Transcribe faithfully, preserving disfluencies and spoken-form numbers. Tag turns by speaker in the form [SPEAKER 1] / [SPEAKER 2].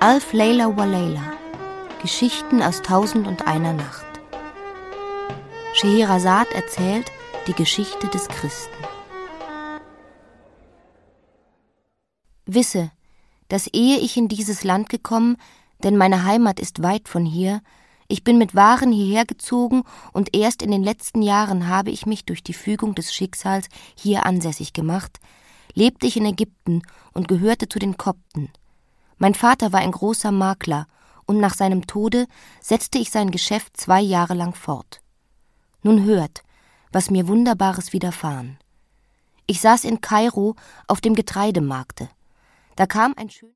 [SPEAKER 1] Alf Layla wa Layla. Geschichten aus Tausend und einer Nacht. Scheherazad erzählt die Geschichte des Christen. Wisse, dass ehe ich in dieses Land gekommen, denn meine Heimat ist weit von hier, ich bin mit Waren hierher gezogen und erst in den letzten Jahren habe ich mich durch die Fügung des Schicksals hier ansässig gemacht, lebte ich in Ägypten und gehörte zu den Kopten. Mein Vater war ein großer Makler und nach seinem Tode setzte ich sein Geschäft zwei Jahre lang fort. Nun hört, was mir Wunderbares widerfahren. Ich saß in Kairo auf dem Getreidemarkte. Da kam ein schön